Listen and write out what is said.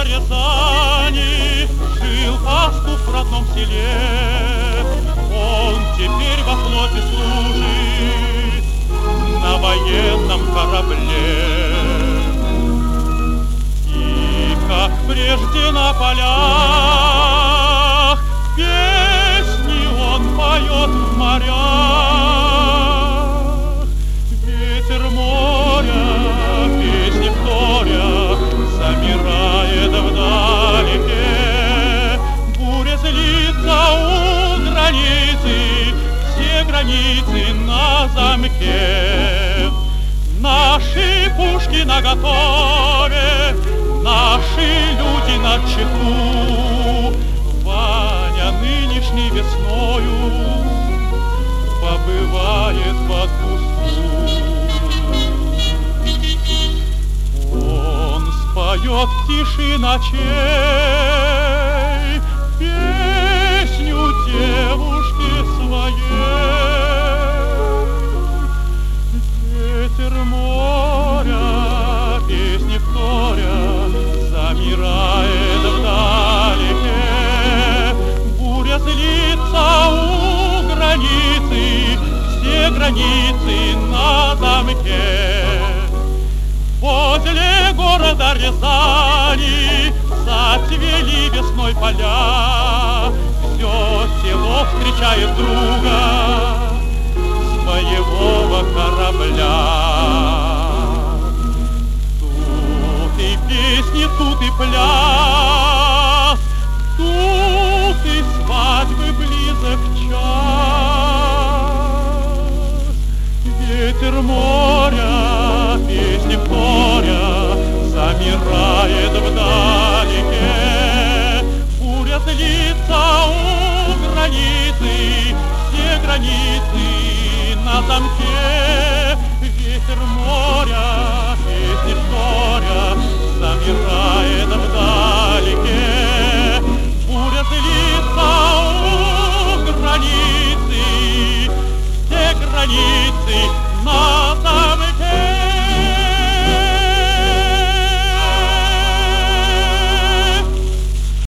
города Рязани жил пастух в родном селе. Он теперь во флоте служит на военном корабле. И как прежде на полях песни он поет в морях. Ветер моря, песни вторя, замирает вдалеке. Буря злится у границы, все границы на замке. Наши пушки наготове, наши люди на чеку. Ваня нынешней весною побывает в отпуску. Он споет в тиши ночей песню девушки своей. Ветер моря, песни вторя, замирает вдалеке. Буря злится у границы, все границы на замке. Возле города Рязани зацвели весной поля. Все село встречает друга с боевого корабля. Тут и песни, тут и пляс, тут и свадьбы близок час. Ветер моря, песни вторя, замирает вдалеке. Буря злится у границы, все границы на замке. Ветер моря, песни вторя, замирает вдалеке. Буря злится